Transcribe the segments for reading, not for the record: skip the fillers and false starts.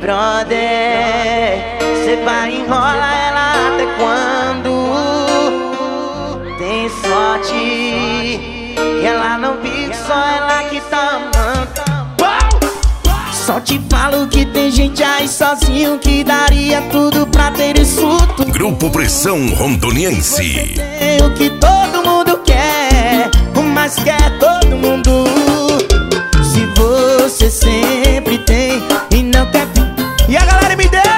brother, cê vai enrolar ela até quando? Tem sorte que ela não fica, só ela que tá amando. Só te falo que tem gente aí sozinho que daria tudo pra ter isso tudo. Grupo Pressão Rondoniense. Tem o que todo mundo quer, mas quer todo mundo. Se você sempre tem e não quer. E a galera me dê!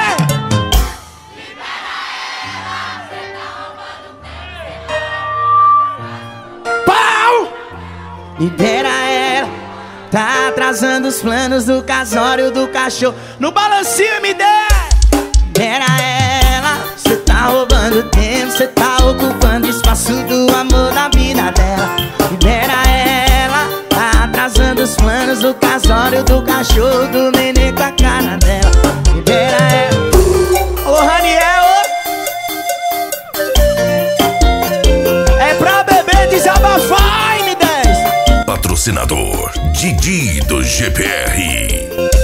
Pau! Libera ela. Tá atrasando os planos do casório do cachorro. No balancinho me dê! Libera ela. Cê tá roubando tempo, cê tá ocupando espaço do amor da vida dela. Libera ela. Tá atrasando os planos do casório do cachorro, do neném com a cara dela. Libera ela. Ô Raniel, é pra beber desabafar, M10. Patrocinador Didi do GPR.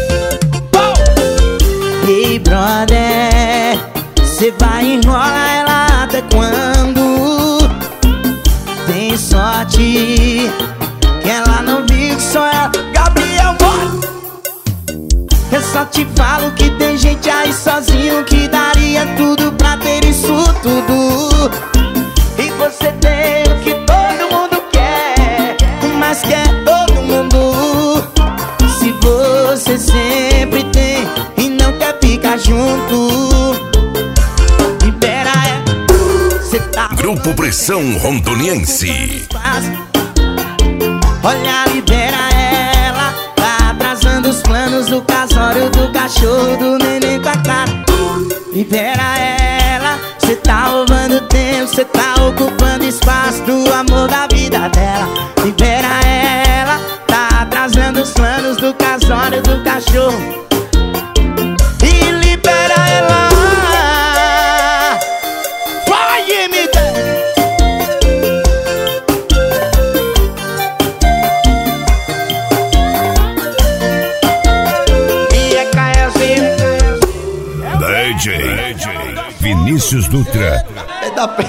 Ei, brother, cê vai enrolar ela até quando? Tem sorte que ela não vive, só ela. Gabriel Mota. Eu só te falo que tem gente aí sozinho que daria tudo pra ter isso tudo. E você tem o que todo mundo quer, mas quer todo mundo. Se você sempre tem e não quer ficar junto, libera ela. Cê tá Grupo Pressão Rondoniense. Olha, libera ela. Tá atrasando os planos do casório do cachorro, do neném com a cara. Libera ela. Cê tá roubando tempo, cê tá ocupando espaço do amor da vida dela. Libera ela. Tá atrasando os planos do casório do cachorro. E libera ela. Vai, MD! DJ Vinícius Dutra. É da